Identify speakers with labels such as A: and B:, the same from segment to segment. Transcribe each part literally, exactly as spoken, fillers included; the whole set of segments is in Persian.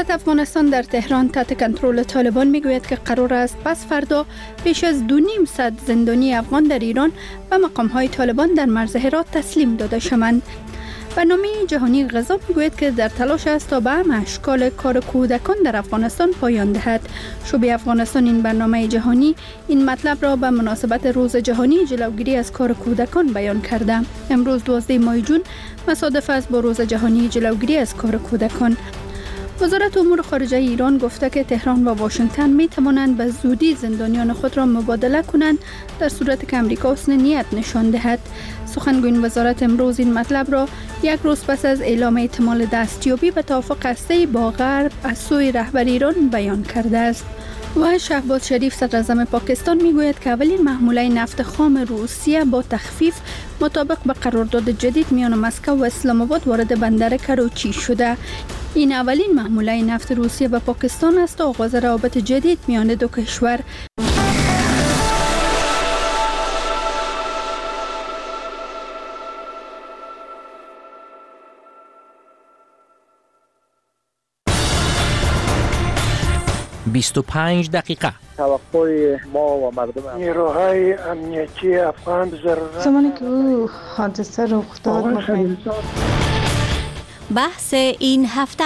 A: وزارت افغانستان در تهران تحت کنترل طالبان میگوید که قرار است پس فردا بیش از دو نیم صد زندانی افغان در ایران به مقام‌های طالبان در مرز هرات تسلیم داده شوند. برنامه جهانی غذا میگوید که در تلاش است تا به همه اشکال کار کودکان در افغانستان پایان دهد. شعبه افغانستان این برنامه جهانی این مطلب را به مناسبت روز جهانی جلوگیری از کار کودکان بیان کرده. امروز دوازدهم ماه جون مصادف است با روز جهانی جلوگیری از کار کودکان. وزارت امور خارجه ایران گفته که تهران و واشنگتن می توانند به زودی زندانیان خود را مبادله کنند در صورت که امریکا حسن نیت نشان دهد. سخنگوی وزارت امروز این مطلب را یک روز پس از اعلام احتمال دستیابی به توافق هسته‌ای با غرب از سوی رهبر ایران بیان کرده است. و شهباز شریف صدراعظم پاکستان میگوید که اولین محموله نفت خام روسیه با تخفیف مطابق به قرارداد جدید میان مسکو و اسلام آباد وارد بندر کراچی شده. این اولین محموله نفت روسیه به پاکستان است و آغاز روابط جدید میان دو کشور.
B: بیست و پنج دقیقه.
C: توقع ما و مردم
D: نیروهای امنیتی افغان ضرورت
E: زمانی که او حادثه رخ داد
F: بحث این هفته.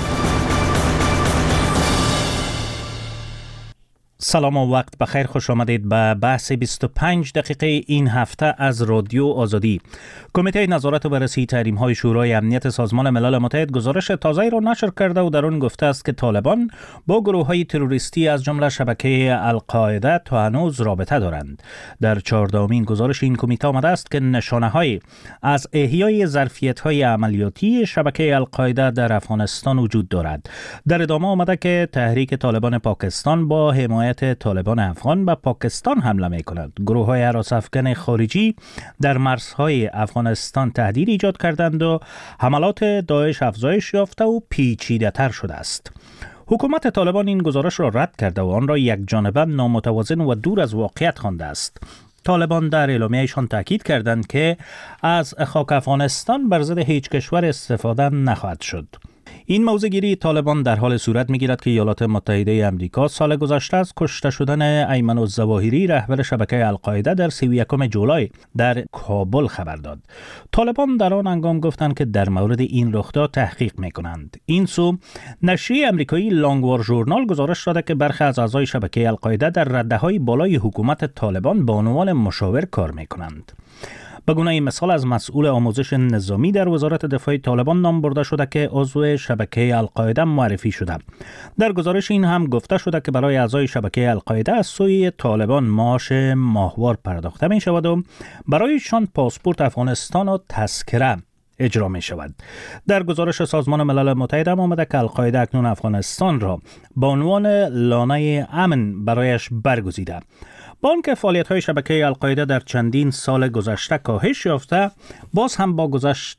B: سلام و وقت بخیر، خوش آمدید به بحث بیست و پنج دقیقه این هفته از رادیو آزادی. کمیته نظارت و بررسی تحریم‌های شورای امنیت سازمان ملل متحد گزارش تازه‌ای را نشر کرده و در آن گفته است که طالبان با گروه‌های تروریستی از جمله شبکه القاعده تا هنوز رابطه دارند. در چهاردهمین گزارش این کمیته آمده است که نشانه‌هایی از احیای ظرفیت‌های عملیاتی شبکه القاعده در افغانستان وجود دارد. در ادامه آمده که تحریک طالبان پاکستان با حمایت طالبان افغان به پاکستان حمله می کند. گروه های هراس افکن خارجی در مرزهای افغانستان تهدید ایجاد کردند و حملات داعش افزایش یافته و پیچیده تر شده است. حکومت طالبان این گزارش را رد کرده و آن را یک جانبه نامتوازن و دور از واقعیت خوانده است. طالبان در اعلامیه‌شان تاکید کردند که از خاک افغانستان بر ضد هیچ کشور استفاده نخواهد شد. این موضع‌گیری طالبان در حال صورت می‌گیرد که ایالات متحده آمریکا سال گذشته از کشته شدن ایمن الظواهری رهبر شبکه القاعده در سی و یکم جولای در کابل خبر داد. طالبان در آن هنگام گفتند که در مورد این رخداد تحقیق می‌کنند. این سو نشریه آمریکایی لانگوار ژورنال گزارش داده که برخی از اعضای شبکه القاعده در رده‌های بالای حکومت طالبان به عنوان مشاور کار می‌کنند. به گونه مثال از مسئول آموزش نظامی در وزارت دفاع طالبان نام برده شده که عضو شبکه القاعده معرفی شده. در گزارش این هم گفته شده که برای اعضای شبکه القاعده از سوی طالبان معاش ماهوار پرداخته می شود و برایشان پاسپورت افغانستان و تذکره اجرا می شود. در گزارش سازمان ملل متحد هم آمده که القاعده اکنون افغانستان را به عنوان لانه امن برایش برگزیده. با آنکه فعالیت‌های شبکه القاعده در چندین سال گذشته کاهش یافته، باز هم با گذشت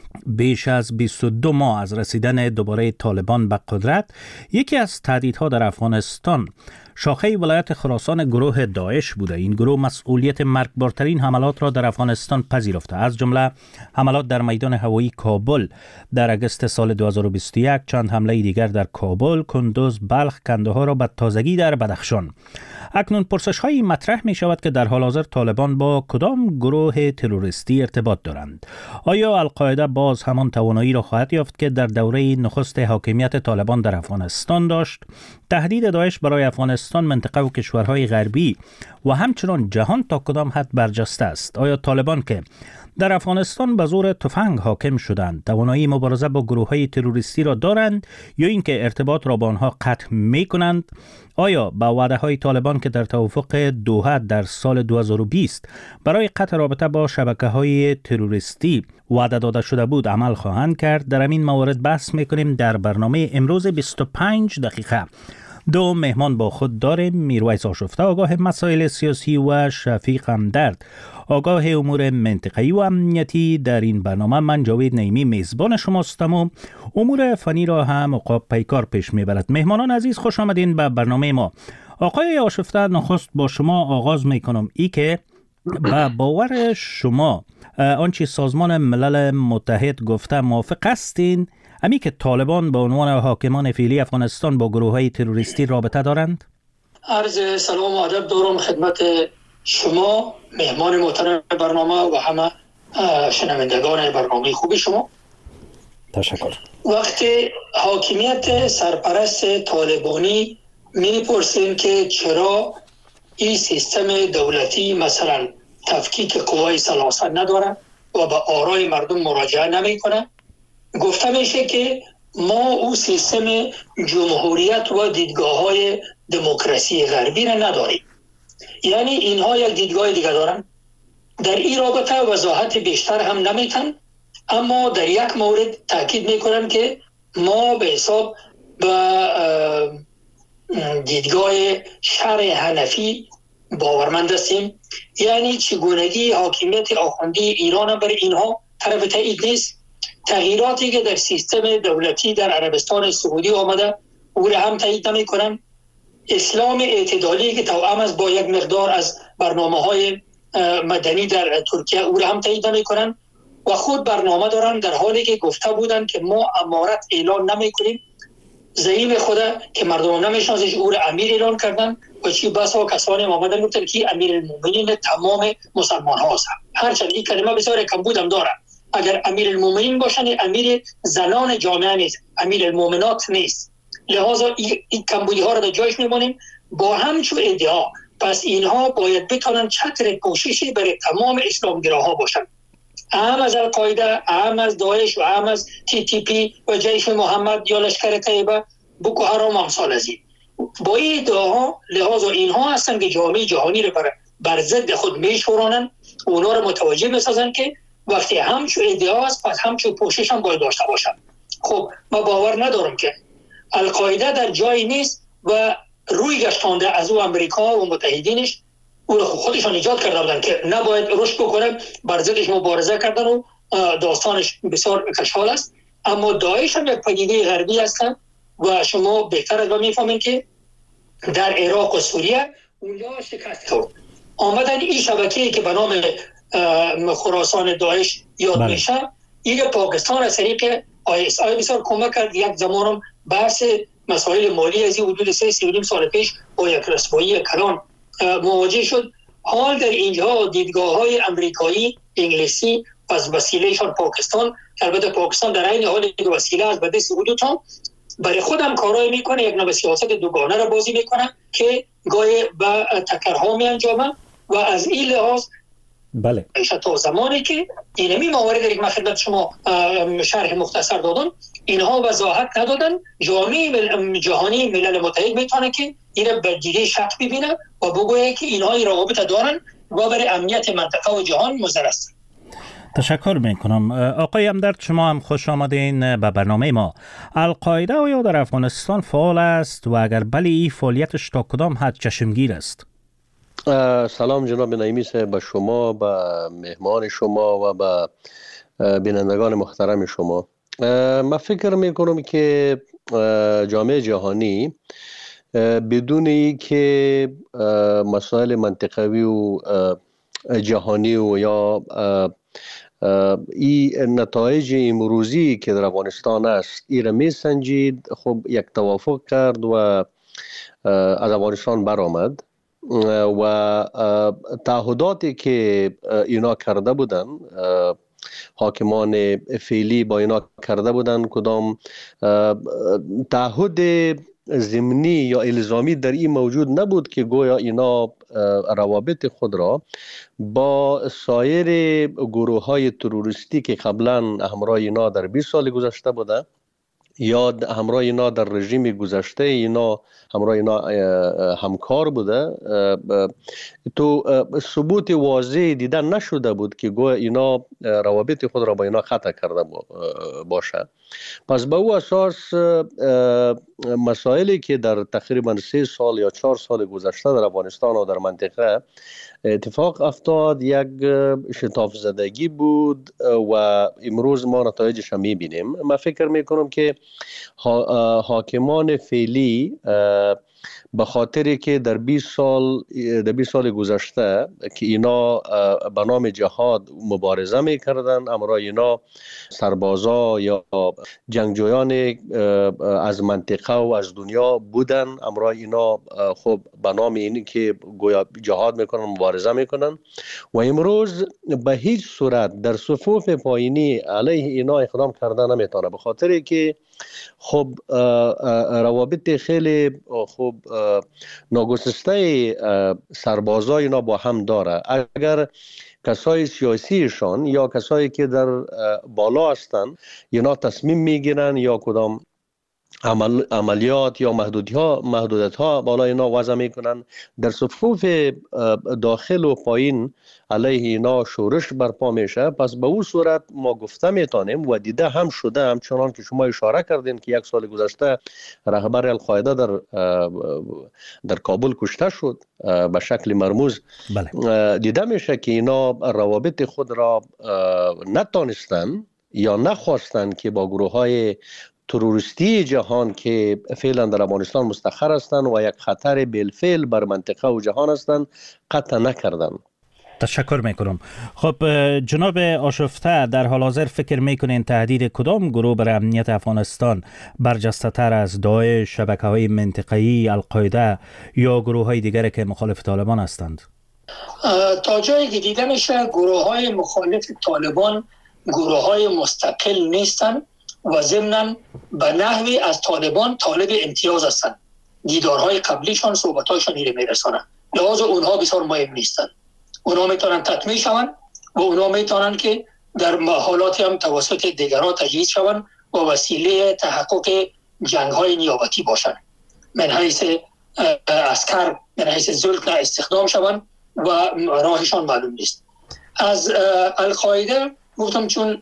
B: بیش از بیست و دو ماه از رسیدن دوباره طالبان به قدرت، یکی از تهدیدها در افغانستان شاخه ولایت خراسان گروه داعش بوده. این گروه مسئولیت مرگبارترین حملات را در افغانستان پذیرفته، از جمله حملات در میدان هوایی کابل در اگست سال دو هزار و بیست و یک، چند حمله دیگر در کابل، کندوز، بلخ، کندهار و به تازگی در بدخشان. اکنون پرسش هایی مطرح می شود که در حال حاضر طالبان با کدام گروه تروریستی ارتباط دارند؟ آیا القاعده باز همان توانایی را خواهد یافت که در دوره نخست حاکمیت طالبان در افغانستان داشت؟ تهدید داعش برای افغانستان، منطقه و کشورهای غربی و همچنان جهان تا کدام حد برجسته است؟ آیا طالبان که در افغانستان به زور تفنگ حاکم شدند توانایی مبارزه با گروه‌های تروریستی را دارند یا اینکه ارتباط را با آنها قطع می‌کنند؟ آیا با وعده‌های طالبان که در توافق دوحه در سال دو هزار و بیست برای قطع رابطه با شبکه‌های تروریستی وعده داده شده بود عمل خواهند کرد؟ در این موارد بحث می‌کنیم در برنامه امروز بیست و پنج دقیقه. دو مهمان با خود داریم: میرویس آشفته، آگاه مسائل سیاسی، و شفیق همدرد، آگاه امور منطقه‌ای و امنیتی. در این برنامه من جاوید نعیمی میزبان شماستم و امور فنی را هم عقاب پیکار پیش میبرد. مهمانان عزیز، خوش آمدین به برنامه ما. آقای آشفته، نخست با شما آغاز میکنم. ای که با باور شما آنچه سازمان ملل متحد گفته موافق هستین؟ امی که طالبان به عنوان حاکمان فعلی افغانستان با گروه‌های تروریستی رابطه دارند؟
G: عرض سلام و ادب دارم خدمت شما مهمان محترم برنامه و همه شنوندگان برنامه خوب شما.
B: تشکر.
G: وقتی حاکمیت سرپرست طالبانی می‌پرسیم که چرا این سیستم دولتی مثلا تفکیک قوای سلاسل نداره و به آرای مردم مراجعه نمیکنه، گفته میشه که ما او سیستم جمهوریت و دیدگاه‌های دموکراسی غربی را نداریم. یعنی اینها یک دیدگاه دیگه دارن. در این رابطه وضاحت بیشتر هم نمیتن، اما در یک مورد تاکید میکنن که ما به حساب به دیدگاه شرع حنفی باورمند هستیم. یعنی چگونگی حاکمیت آخوندی ایران بر اینها طرف تایید نیست. تغییراتی که در سیستم دولتی در عربستان سعودی آمده او را هم تایید نمیکنن. اسلام اعتدالی که توأم است با یک مقدار از برنامه‌های مدنی در ترکیه او را هم تایید نمیکنن و خود برنامه دارن، در حالی که گفته بودن که ما امارت اعلان نمیکنیم. زعیم خدا که مردم نمیشناسش او را امیر اعلان کردن و چی بسا کسانی آمدن گفتن که امیر المؤمنین تمام مسلمان هاست. هرچند این کلمه بسیار کمبود هم داره. اگر امیر المؤمنین باشن امیر زنان جامعه نیست، امیر المؤمنات نیست. لحاظا این کمبودی ها را در جایش میمونیم با همچون ادعا. پس اینها باید بتونن چتر پوششی برای تمام اسلامگراها باشن، اهم از القاعده، اهم از داعش و اهم از تی تی پی و جیش محمد یا لشکر طیبه، بوکو حرام امثال از این. با این ادعاها لحاظا اینها هستن که جامعه جهانی را بر, بر ضد خود میشورانن، اونا را متوجه بسازن که وقتی همچون ادعا است پس همچون پوشش هم باید داشته باشن. خب ما باور ندارم که القاعده در جایی نیست و روی گشتانده از او امریکا و متحدینش او را خودشان ایجاد کرده بودن که نباید رشد بکنن، بر ضدش مبارزه کردن و داستانش بسیار کشحال است. اما داعش هم یک پدیده غربی هستن و شما بهتر از ما میفهمین که در عراق و سوریه اونجا شکست خورد. آمدن این شبکه‌ای که به نام خراسان داعش یاد بله. میشه، این پاکستان از طریق آی اس آی بسیار کمک کرد. یک زمانم بحث مسائل مالی از این حدود سه سه سال پیش با یک رسوایی کلان مواجه شد. حال در اینجا دیدگاه های امریکایی، انگلیسی از وسیلهشان پاکستان، البته پاکستان در این حال یک وسیله از بده سعودی تا برای خودم کارایی میکنه، یک نوع سیاست دوگانه را بازی میکنه که گاهی به تکرها می انجامه و از این لحاظ
B: بله
G: تا زمانی که اینمی مواردی که من خدمت شما شرح مختصر دادم اینها وضاحت ندادن، جامعه جهانی ملل متحد میتونه که این به دیده شک ببینه و بگویه که اینها روابط دارن و برای امنیت منطقه و جهان مضر است.
B: تشکر میکنم. آقای امدرد، شما هم خوش آمدین به برنامه ما. القاعده آیا در افغانستان فعال است و اگر بله این فعالیتش تا کدام حد چشمگیر است؟
H: سلام جناب نعیمی صاحب، به شما، به مهمان شما و به بینندگان محترم شما. من فکر میکنم که جامعه جهانی بدون ای که مسائل منطقوی و جهانی و یا این نتایج امروزی که در افغانستان است ای را می سنجید، خب یک توافق کرد و از افغانستان برآمد و تعهداتی که اینا کرده بودن، حاکمان فعلی با اینا کرده بودن، کدام تعهد ضمنی یا الزامی در این موجود نبود که گویا اینا روابط خود را با سایر گروه های تروریستی که قبلا همراه اینا در بیست سال گذشته بوده یا همراه اینا در رژیم گذشته اینا همراه اینا همکار بوده، تو ثبوت واضح دیدن نشده بود که گویا اینا روابط خود را با اینا قطع کرده باشه. پس به او اساس مسائلی که در تقریبا سه سال یا چهار سال گذشته در افغانستان و در منطقه اتفاق افتاد یک شتاف زدگی بود و امروز ما نتایجش هم میبینیم. من فکر میکنم که حاکمان فعلی به خاطری که در بیست سال در بیست سال گذشته که اینا به نام جهاد مبارزه میکردن، اما اینا سربازا یا جنگجویان از منطقه و از دنیا بودن، اما اینا خب به نام اینی که گویا جهاد میکنن، مبارزه میکنن و امروز به هیچ صورت در صفوف پایینی علیه اینا اقدام کردن نمیتونه، به خاطری که خب روابط خیلی خب ناگسسته سربازای اینا با هم داره. اگر کسای سیاسیشان یا کسایی که در بالا هستن اینا تصمیم میگیرن یا کدام عمل، عملیات یا محدودیت ها محدودیت ها بالا اینا وضع میکنن، در صفوف داخل و پایین علیه اینا شورش برپا میشه. پس به اون صورت ما گفته میتونیم و دیده هم شده، همچنان که شما اشاره کردین که یک سال گذشته رهبر القاعده در در کابل کشته شد به شکل مرموز. بله. دیده میشه که اینا روابط خود را نتانستن یا نخواستن که با گروه های تروریستی جهان که فعلا در افغانستان مستقر هستند و یک خطر بالفعل بر منطقه و جهان هستند قطع نکردن.
B: تشکر میکنم. خب جناب آشفته، در حال حاضر فکر میکنین تهدید کدام گروه بر امنیت افغانستان برجسته تر از داعش، شبکه های منطقه‌ای، القاعده یا گروه های دیگر که مخالف طالبان هستند؟
G: تا جایی که دیده میشه گروه های مخالف طالبان گروه های مستقل نیستند و ضمناً به نحوی از طالبان طالب امتیاز هستند. دیدارهای قبلیشان صحبتایشان ایره میرسانند، لحاظا اونها بسیار مهم نیستند. اونها میتونن تطمیع شوند و اونها میتونن که در حالاتی هم توسط دیگران تجهیز شوند و وسیله تحقق جنگ‌های نیابتی باشند. من حیث عسکر، من حیث زلک استخدام شوند و راهشان معلوم نیست. از القاعده گفتم چون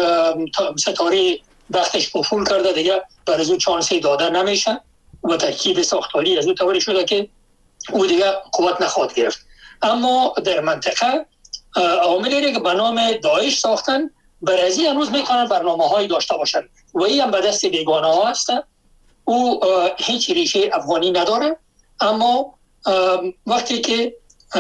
G: ستاره وقتش افول کرده دیگه بر از او چانسی داده نمیشه و ترکیب ساختاری از او طوری شده که او دیگه قوت نخواهد گرفت. اما در منطقه عاملی که به نام داعش ساختن برازی هنوز میتونن برنامه هایی داشته باشن و این هم به دست بیگانه ها هست. او هیچ ریشه افغانی نداره، اما وقتی که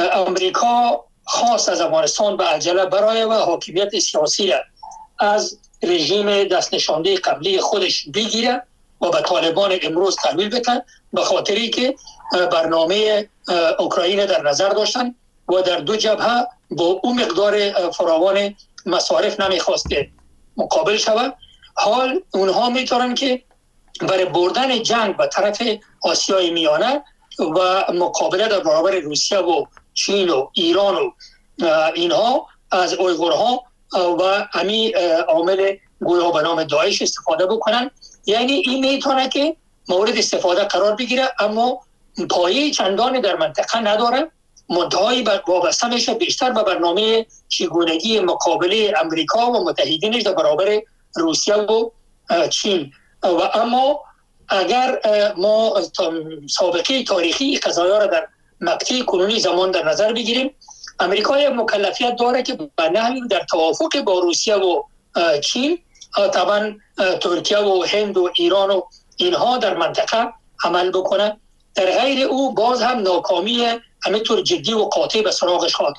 G: امریکا خواست از افغانستان به عجله برای و حاکمیت سیاسی از رژیم دست نشانده قبلی خودش بگیره و به طالبان امروز تحویل بده، به خاطری که برنامه اوکراین در نظر داشتن و در دو جبهه با اون مقدار فراوان مصارف نمیخواست که مقابل شود. حال اونها میتونن که برای بردن جنگ به طرف آسیای میانه و مقابله در برابر روسیه و چین و ایران و اینها از اویغورها و امی عامل گویا به نام داعش استفاده بکنن. یعنی این میتونه که مورد استفاده قرار بگیره، اما پایه چندان در منطقه نداره. منتهایی وابسته میشه بیشتر به برنامه چگونگی مقابله امریکا و متحدینش در برابر روسیه و چین. و اما اگر ما سابقه تاریخی قضایا را در مقطع کنونی زمان در نظر بگیریم، امریکا یک مکلفیت داره که به نحوی در توافق با روسیه و چین، طبعا ترکیه و هند و ایران و اینها در منطقه عمل بکنه. در غیر او باز هم ناکامی همینطور جدی و قاطع به سراغش خواهد.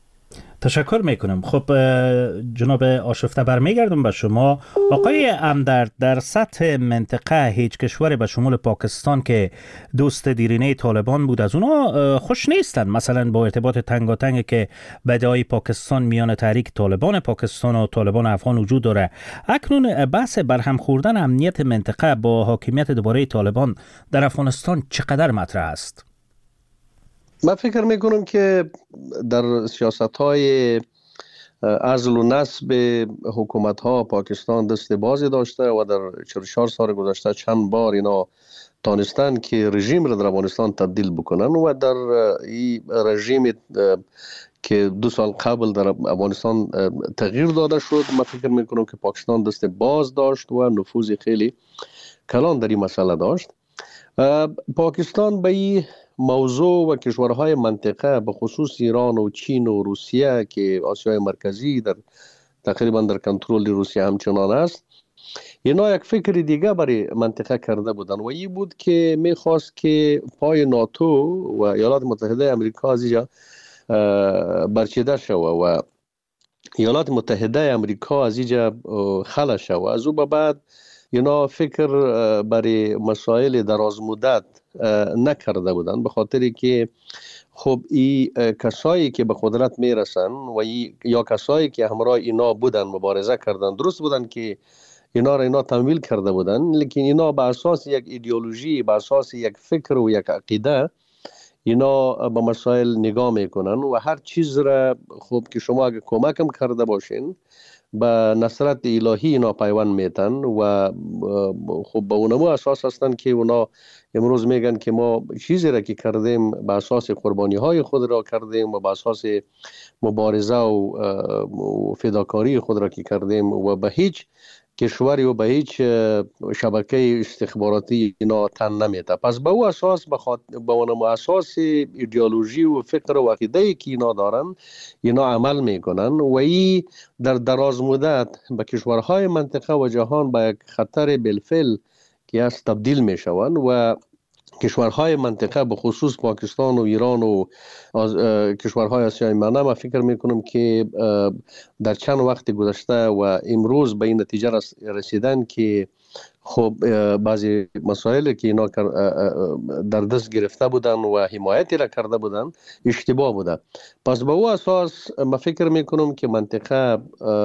B: تشکر میکنم. خب جناب آشفته برمیگردم به شما. آقای امدرد، در سطح منطقه هیچ کشوری به شمول پاکستان که دوست دیرینه طالبان بود از اونا خوش نیستن، مثلا با ارتباط تنگاتنگ که بدای پاکستان میان تحریک طالبان پاکستان و طالبان افغان وجود داره. اکنون بحث برهم خوردن امنیت منطقه با حاکمیت دوباره طالبان در افغانستان چقدر مطرح است؟
H: من فکر میکنم که در سیاست های عزل و نصب حکومت ها پاکستان دست بازی داشته و در چهل و چهار سال گذشته چند بار اینا تانستن که رژیم را در افغانستان تبدیل بکنن و در این رژیم که دو سال قبل در افغانستان تغییر داده شد، من فکر میکنم که پاکستان دست باز داشت و نفوذ خیلی کلان در این مسئله داشت. پاکستان به این موضوع و کشورهای منطقه به خصوص ایران و چین و روسیه که آسیای مرکزی در تقریبا در کنترل روسیه همچنان است، اینا یک فکر دیگه برای منطقه کرده بودن و این بود که میخواست که پای ناتو و ایالات متحده امریکا از اینجا برچیده شوه و ایالات متحده امریکا از اینجا خلا شوه. از او به بعد اینا فکر برای مسائل دراز مدت نکرده بودن، به خاطری که خب این کسایی که به قدرت میرسن و ای یا کسایی که همراه اینا بودن مبارزه کردن، درست بودن که اینا را اینا تمویل کرده بودن، لیکن اینا به اساس یک ایدئولوژی، به اساس یک فکر و یک عقیده اینا به مسائل نگاه میکنن و هر چیز را خب که شما اگه کمکم کرده باشین به نصرت الهی اینا پیوند میتن و خب به اونمو اساس هستن که اونا امروز میگن که ما چیزی را که کردیم به اساس قربانی های خود را کردیم و به اساس مبارزه و فداکاری خود را که کردیم و به هیچ کشوری و به هیچ شبکه استخباراتی اینا تن نمیده. پس به او اساس به اونم اساس ایدئولوژی و فکر و عقیده که اینا دارن اینا عمل میکنن و ای در دراز مدت به کشورهای منطقه و جهان به یک خطر بالفعل که از تبدیل میشوند و کشورهای منطقه به خصوص پاکستان و ایران و کشورهای آسیای منطقه ما فکر میکنم که در چند وقت گذشته و امروز به این نتیجه رسیدن که خب بعضی مسائل که اینا در دست گرفته بودن و حمایتی را کرده بودن اشتباه بوده. پس به او اساس ما فکر میکنم که منطقه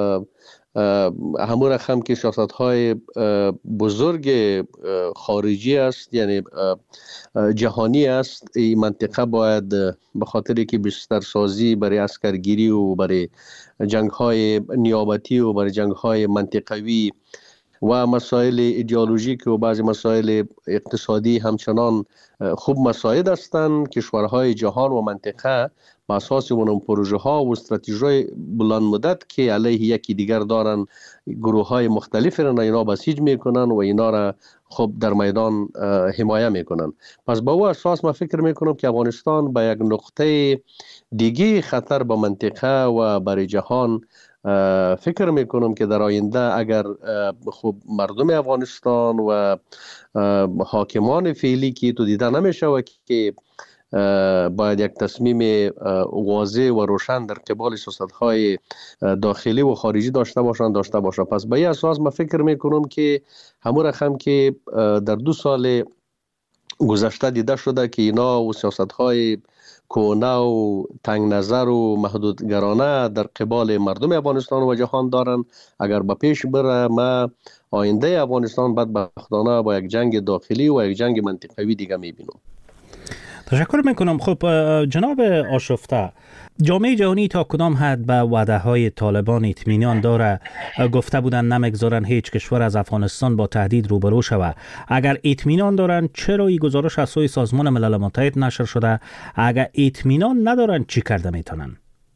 H: همون رقم که سیاست های بزرگ خارجی است، یعنی جهانی است، این منطقه باید به خاطری که بسترسازی برای عسکرگیری و برای جنگ های نیابتی و برای جنگ های منطقوی و مسائل ایدئولوژیک و بعضی مسائل اقتصادی همچنان خوب مساعد هستند. کشورهای جهان و منطقه با اساس اون پروژه ها و استراتژی بلند مدت که علیه یکی دیگر دارن، گروه های مختلفی را اینا بسیج میکنن و اینا را خب در میدان حمایه میکنن. پس با او اساس ما فکر میکنم که افغانستان به یک نقطه دیگه خطر به منطقه و برای جهان فکر میکنم که در آینده اگر خب مردم افغانستان و حاکمان فعلی که تو دیده نمیشه و که باید یک تصمیم واضح و روشن در قبال سیاست‌های داخلی و خارجی داشته باشند داشته باشند. پس به این اساس من فکر میکنم که همون رقم که در دو سال گذشته دیده شده که اینا و سیاست‌های کهنه و تنگ نظر و محدودگرانه در قبال مردم افغانستان و جهان دارن، اگر به پیش بره ما آینده افغانستان بدبختانه با یک جنگ داخلی و یک جنگ منطقوی دیگه میبینم.
B: تشکر میکنم. خب جناب آشفته، جامعه جهانی تا کدام حد به وعده های طالبان اطمینان داره؟ گفته بودن نمیگذارن هیچ کشور از افغانستان با تهدید روبرو شود. اگر اطمینان دارن چرا این گزارش از سوی سازمان ملل متحد نشر شده؟ اگر اطمینان ندارن چی کرده میتونن؟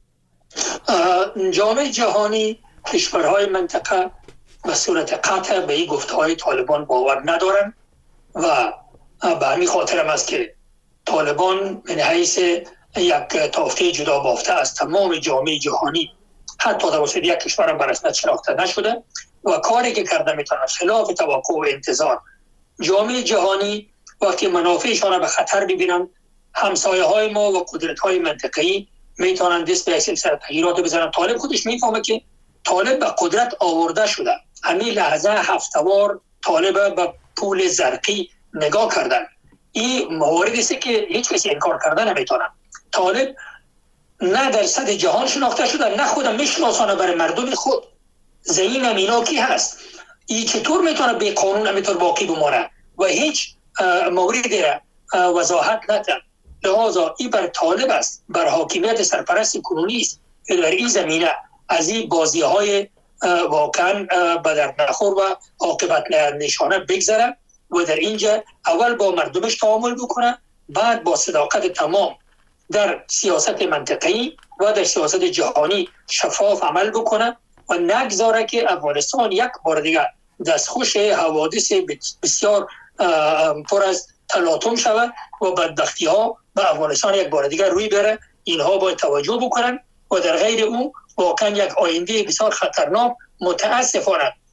G: جامعه جهانی، کشورهای منطقه به صورت قطع به این گفته های طالبان باور ندارن و به همین خاطر هم است که طالبان من حیث یک تافته جدا بافته از تمام جامعه جهانی حتی توسط یک کشور هم به رسمیت شناخته نشده و کاری که کرده میتونه خلاف توقع و انتظار. جامعه جهانی وقتی منافعشان به خطر ببینن، همسایه های ما و قدرت های منطقه‌ای میتونن دست به سلسله تغییرات بزنن. طالب خودش میفهمه که طالب به قدرت آورده شده. همین لحظه هفتوار طالب به پول زرقی نگاه کردن. این مواردی است که هیچ کسی انکار کرده نمیتونه. طالب نه در سطح جهان شناخته شده، نه خودم میشناسانه برای مردم خود. زمین امینا کی هست؟ این چطور میتونه به قانون همینطور باقی بمانه و هیچ موردی را وضاحت نده. لحاظا این بر طالب است، بر حاکمیت سرپرست کنونی است که در این زمینه از این بازی های واقعا به درد نخور و عاقبت نشانه بگذره و در اینجا اول با مردمش تعامل بکنه، بعد با صداقت تمام در سیاست منطقه‌ای و در سیاست جهانی شفاف عمل بکنه و نگذاره که افغانستان یک بار دیگر دستخوش حوادث بسیار پر از تلاطم شود و بدبختی ها به افغانستان یک بار دیگر روی بره. اینها باید توجه بکنن و در غیر او واقعا یک آینده بسیار خطرناک متاسفانه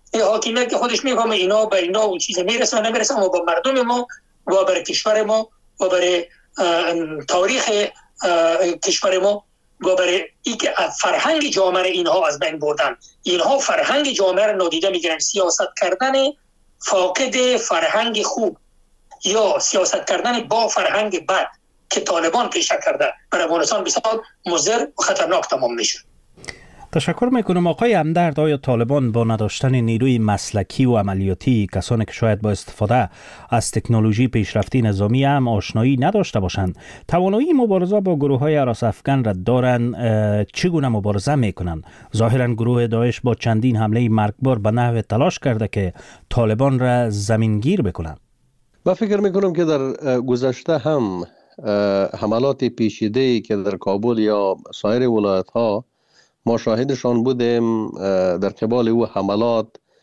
G: این حاکمیت که خودش میفهمه اینا به اینا اون چیز میرسه نمیرسه، اما با مردم ما و برای کشور ما و برای تاریخ کشور ما و برای اینکه فرهنگ جامعه اینها از بین بردن، اینها فرهنگ جامعه را نادیده میگیرن. سیاست کردن فاقد فرهنگ خوب یا سیاست کردن با فرهنگ بد که طالبان پیشه کرده برای افغانستان بسیار مضر و خطرناک تمام میشه.
B: تشکر میکنم آقای همدرد. آیا طالبان با نداشتن نیروی مسلکی و عملیاتی، کسانی که شاید با استفاده از تکنولوژی پیشرفتی نظامی هم آشنایی نداشته باشند، توانایی مبارزه با گروه های هراس افکن را دارند؟ چگونه مبارزه میکنند؟ ظاهرا گروه داعش با چندین حمله مرگبار به نحو تلاش کرده که طالبان را زمینگیر بکنند.
H: من فکر میکنم که در گذشته هم حملات پیچیده‌ای که در کابل یا سایر ولایت ها ما شاهدشان بودیم، در قبال او حملات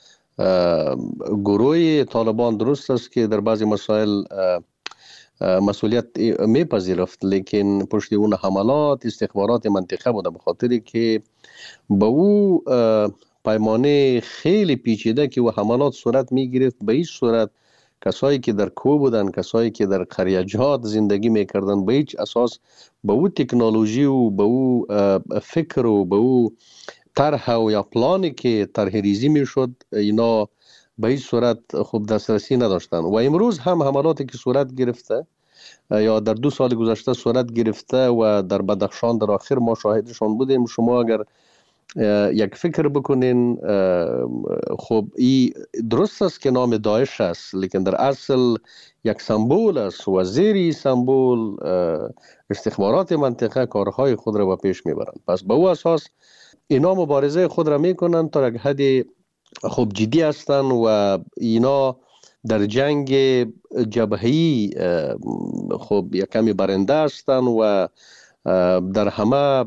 H: گروه طالبان درست است که در بعضی مسائل مسئولیت میپذیرفت، لیکن پشت اون حملات استخبارات منطقه بوده، به خاطری که با او پیمانه خیلی پیچیده که او حملات صورت میگرفت. به این صورت کسایی که در کوه بودن، کسایی که در قریه‌جات زندگی میکردن، به هیچ اساس به او تکنولوژی و به او فکر و به او طرح و یا پلانی که طرح ریزی میشد اینا به هیچ صورت خوب دسترسی نداشتن. و امروز هم حملاتی که صورت گرفته یا در دو سال گذشته صورت گرفته و در بدخشان در آخر ما شاهدشان بودیم. شما اگر یک فکر بکنین، خب این درست است که نام داعش است، لیکن در اصل یک سمبول است و زیر سمبول استخبارات منطقه کارهای خود را به پیش میبرند. پس به او اساس اینا مبارزه خود را میکنند تا یک حد خوب جدی هستند و اینا در جنگ جبهه‌ای خب یک کمی برنده هستند و در همه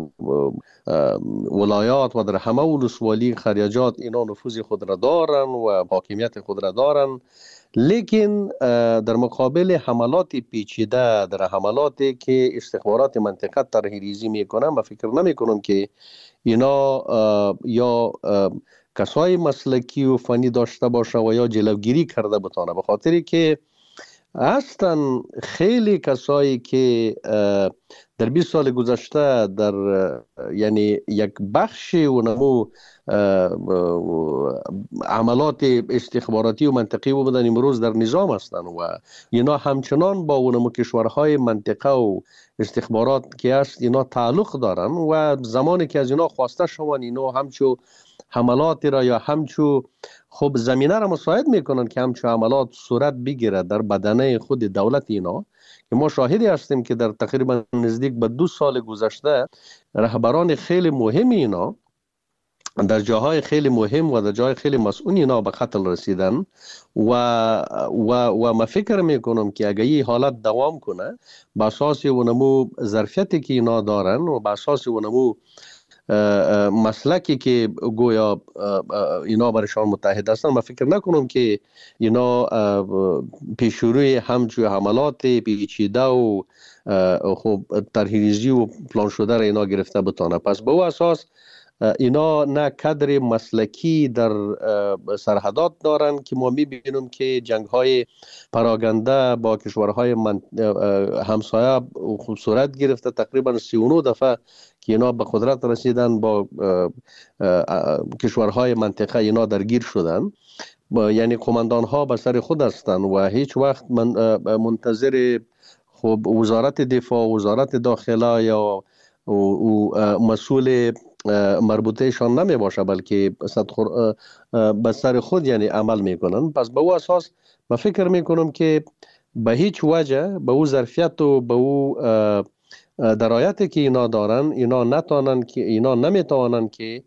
H: ولایات و در همه ولسوالی خریجات اینا نفوذ خود را دارن و حاکمیت خود را دارن. لیکن در مقابل حملات پیچیده، در حملاتی که استخبارات منطقه طرح ریزی میکنن، من فکر نمی کنم که اینا یا کسای مسلکی و فنی داشته باشه و یا جلوگیری کرده بتانه، به خاطری که هستن خیلی کسایی که در بیست سال گذشته در یعنی یک بخش و نمو عملات استخباراتی و منطقی بودن، امروز در نظام هستن و اینا همچنان با اونمو کشورهای منطقه و استخبارات که هست اینا تعلق دارن و زمانی که از اینا خواسته شوند اینا همچو حملات را یا همچو خب زمینه را مساعد میکنن که همچو حملات صورت بگیره در بدنه خود دولت اینا، که ما شاهدی هستیم که در تقریبا نزدیک به دو سال گذشته رهبران خیلی مهم اینا در جاهای خیلی مهم و در جاهای خیلی مسئول اینا به قتل رسیدن و و و ما فکر میکنم که اگه این حالت دوام کنه، با اساس اونمو ظرفیتی که اینا دارن و با اساس اونمو مسلکی که گویا اینا برشان متحد هستن، من فکر نکنم که اینا پیشروی همچون حملات پیچیده و خب طرح‌ریزی و پلان شده را اینا گرفته بتانه. پس به او اساس اینا نه کادر مسلکی در سرحدات دارن که ما میبینیم که جنگ های پراگنده با کشورهای من... همسایه خوب صورت گرفته. تقریبا سی و نه دفعه که اینا به قدرت رسیدن با کشورهای منطقه اینا درگیر شدن، یعنی قماندان ها به سر خود هستند و هیچ وقت من منتظر خب وزارت دفاع، وزارت داخله یا مسئول مربوطهشان نمی باشه، بلکه به سر خود یعنی عمل میکنن. پس به او اساس من فکر میکنم که به هیچ وجه به او ظرفیت و به او درایتی که اینا دارن اینا نتوانن که اینا نمیتوانن که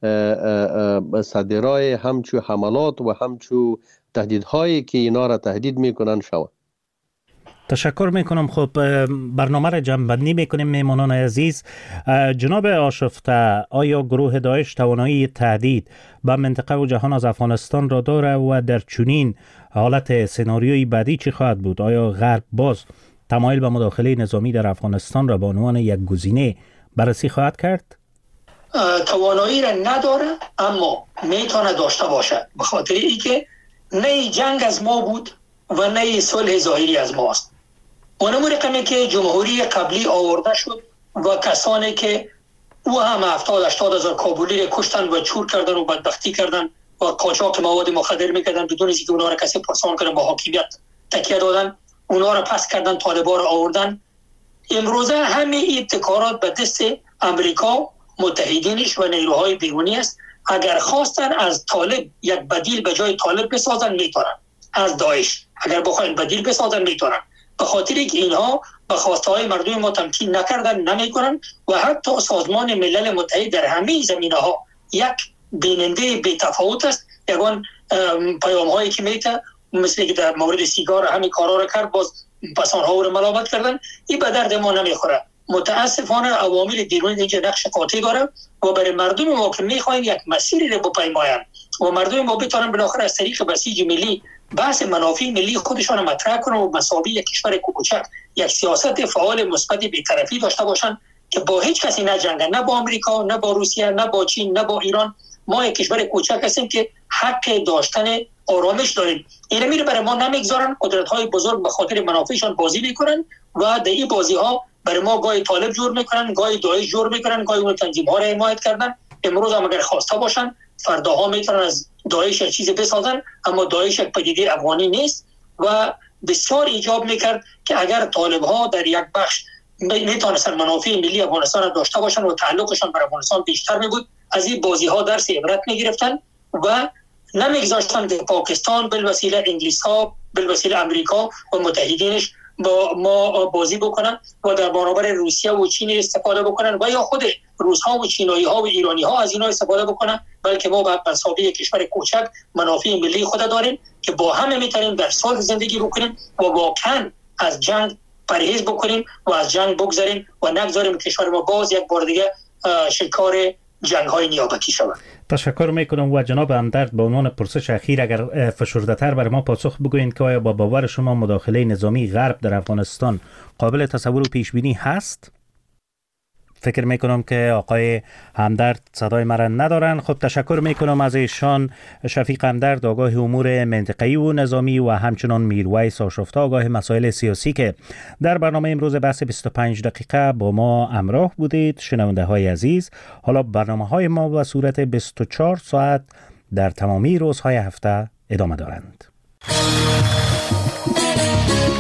H: صدرای همچو حملات و همچو تهدیدهایی که اینا را تهدید میکنن شود.
B: تشکر میکنم. خب برنامه را جمع‌بندی میکنیم. میمانان عزیز، جناب آشفته، آیا گروه داعش توانایی تهدید به منطقه و جهان از افغانستان را داره و در چنین حالت سناریوی بعدی چی خواهد بود؟ آیا غرب باز تمایل به مداخله نظامی در افغانستان را به عنوان یک گزینه بررسی خواهد کرد؟
G: توانایی را نداره اما میتونه داشته باشه، به خاطر اینکه نه جنگ از ما بود و نه صلح ظاهری از ماست. اونم رقمی که جمهوری قبلی آورده شد و کسانی که او هم هفتاد هشتاد هزار کابلی را کشتن و چور کردن و بدبختی کردن و قاچاق مواد مخدر میکردن بدون اینکه اونا را کسی پرسان کنه، با حاکمیت تکیه دادن، اونا را پس کردن، طالبان را آوردن. امروزه همه ابتکارات به دست امریکا، متحدینش و نیروهای بیرونی است. اگر خواستن از طالب یک بدیل به جای طالب بسازن میتونن، از داعش اگر بخواین بدیل بسازن میتونن، به خاطر اینکه اینها به خواسته های مردم ما تمکین نکردن، نمیکنن و حتی سازمان ملل متحد در همه زمینه ها یک بیننده بی تفاوت است. یگان پیام هایی که میته مثل که در مورد سیگار همین کارا را کرد، باز پسان ها رو ملامت کردن، این به درد ما نمیخوره. متاسفانه عوامل بیرونی اینجا نقش قاطع داره و برای مردم ما که میخواین یک مسیری رو بپیماین و مردم ما بتونن بالاخره از طریق بسیج ملی بحث منافع ملی خودشان مطرح کنن و مساوی یک کشور کوچک یک سیاست فعال مثبت بی‌طرفی داشته باشن که با هیچ کسی نجنگن، نه با آمریکا، نه با روسیه، نه با چین، نه با ایران. ما یک کشور کوچک هستیم که حق داشتن آرامش داریم. اینا میره برای ما نمیگذارن، قدرت‌های بزرگ به خاطر منافعشان بازی میکنن و در این بازی‌ها برای ما گاهی طالب جور میکنن، گاهی داعش جور میکنن، گاهی اون تنظیم‌ها را حمایت کردن. امروز هم اگر خواسته باشن فرداها میتونن از داعش چیزی بسازن، اما داعش یک پدیده افغانی نیست و بسیار ایجاب میکرد که اگر طالب‌ها در یک بخش میتونستن منافع ملی افغانستان داشته باشن و تعلقشان بر افغانستان بیشتر میبود، از این بازی‌ها درس عبرت میگرفتن و نمیگذاشتن که پاکستان بالوسیله انگلیس ها، بالوسیله امریکا و متحدینش با ما بازی بکنن و در برابر روسیه و چین استفاده بکنن و یا خود روس ها و چینایی ها و ایرانی ها از اینا استفاده بکنن، بلکه ما به مسابقه کشور کوچک منافع ملی خود داریم که با هم میتونیم در صلح زندگی بکنیم و واقعا از جنگ پرهیز بکنیم و از جنگ بگذاریم و نگذاریم کشور ما باز یک بار دیگه شکار جنگ های نیابتی شود.
B: تشکر میکنم و جناب همدرد به عنوان پرسش اخیر اگر فشرده تر برای ما پاسخ بگوین که آیا با باور شما مداخله نظامی غرب در افغانستان قابل تصور و پیش بینی هست؟ فکر میکنم که آقای همدرد صدای مرا ندارن. خب تشکر میکنم از ایشان. شفیق همدرد آگاه امور منطقه‌ای و نظامی و همچنان میرویس آشفته آگاه مسائل سیاسی که در برنامه امروز بحث بیست و پنج دقیقه با ما همراه بودید. شنونده های عزیز، حالا برنامه های ما به صورت بیست و چهار ساعت در تمامی روزهای هفته ادامه دارند.